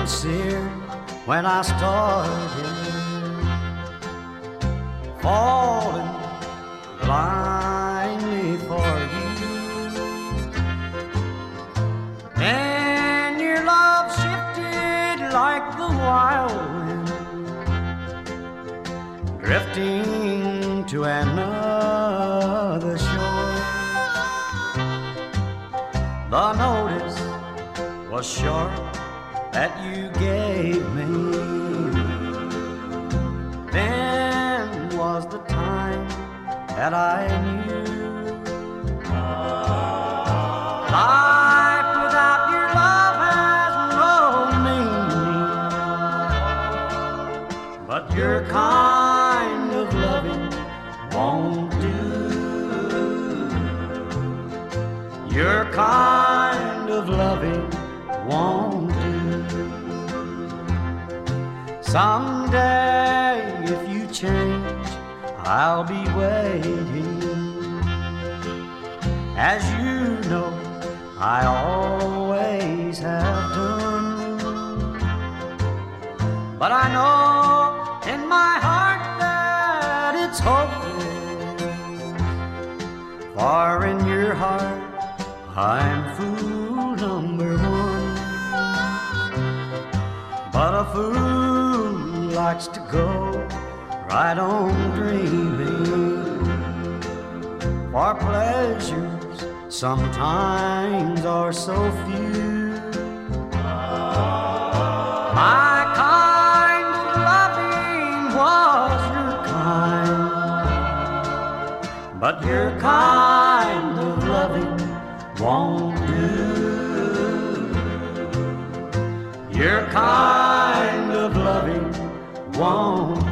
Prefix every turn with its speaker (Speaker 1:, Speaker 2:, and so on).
Speaker 1: sincere when I started falling blindly for you. And your love shifted like the wild wind, drifting to another shore. The notice was short that you gave me. Then was the time that I knew life without your love has no meaning. But your kind of loving won't do. Your kind of loving won't do. Someday, if you change, I'll be waiting. As you know, I always have done. But I know in my heart that it's hopeless, for in your heart I'm fool number one. But a fool likes to go right on dreaming, for pleasures sometimes are so few. My kind of loving was your kind, but your kind of loving won't do. Your kind of loving won't